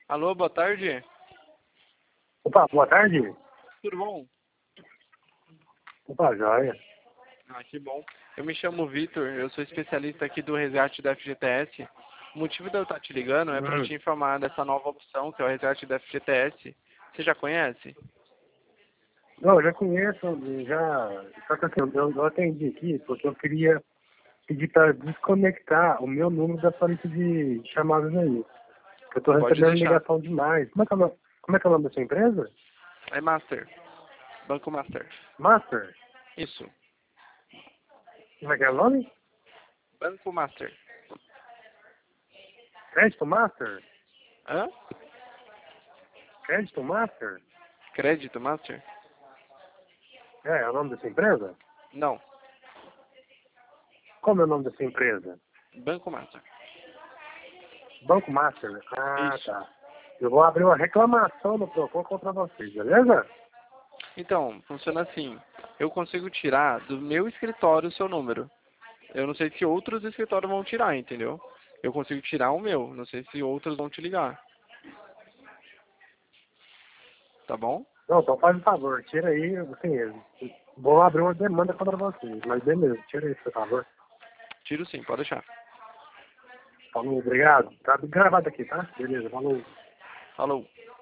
Alô, boa tarde. Opa, boa tarde. Tudo bom? Opa, joia. Ah, que bom. Eu me chamo Vitor, eu sou especialista aqui do resgate da FGTS. O motivo de eu estar te ligando é para te informar dessa nova opção, que é o resgate da FGTS. Você já conhece? Não, eu já conheço, já. Só que assim, eu atendi aqui porque eu queria pedir para desconectar o meu número da sua lista de chamadas aí. Eu tô Pode recebendo deixar. ligação demais. Como é que é o nome da sua empresa? É Master. Banco Master. Master? Isso. Como é que é o nome? Banco Master. Crédito Master? Hã? Crédito Master? Crédito Master? É o nome da sua empresa? Não. Como é o nome da sua empresa? Banco Master. Banco Master? Ah, Isso. tá. Eu vou abrir uma reclamação no Procon contra vocês, beleza? Então, funciona assim. Eu consigo tirar do meu escritório o seu número. Eu não sei se outros escritórios vão tirar, entendeu? Eu consigo tirar o meu, não sei se outros vão te ligar. Tá bom? Não, então faz um favor, tira aí, assim, vou abrir uma demanda contra vocês, mas beleza, tira aí, por favor. Tiro sim, pode deixar. Falou, obrigado. Tá gravado aqui, tá? Beleza, falou. Falou.